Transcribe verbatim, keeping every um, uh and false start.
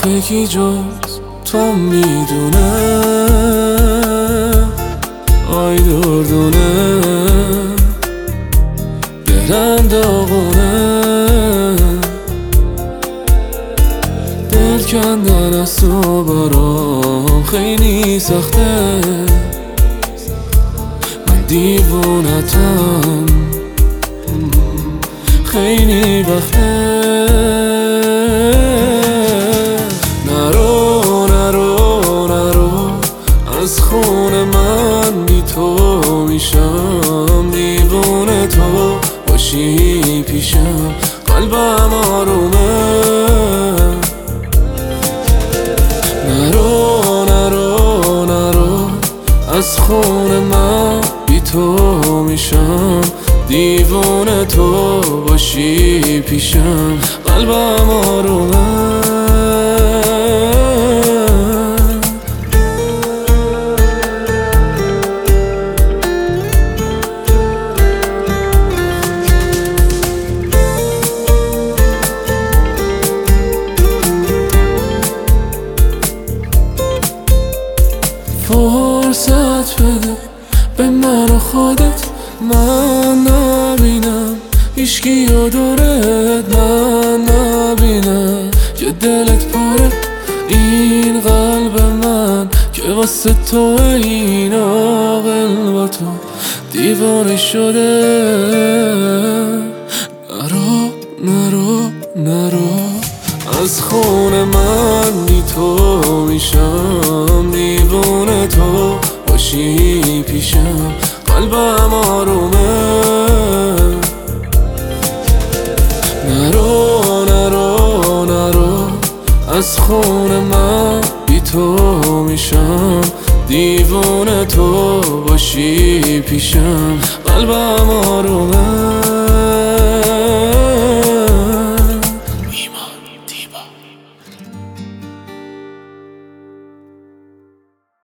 آخه کی جز تو میدونه آی دردونه دلم داغونه دل کندن از تو برام خیلی سخته من دیوونتم خیلی وقته نرو نرو نرو از خون من بی تو میشم دیوونه تو باشی پیشم قلبم آرومه نرو نرو نرو از خون من بی تو میشم دیوونه تو باشی پیشم قلبم آرومه فرصت بده به من و خودت من نبینم هیچکی و دورت من نبینم که دلت پره این قلب من که واسه تو این عاقل با تو دیوانه شده نرو نرو نرو از خون من بی تو میشم دیوونه تو باشی پیشم قلبم آرومه نرو نرو نرو از خون من بی تو میشم دیوونه تو باشی پیشم قلبم آرومه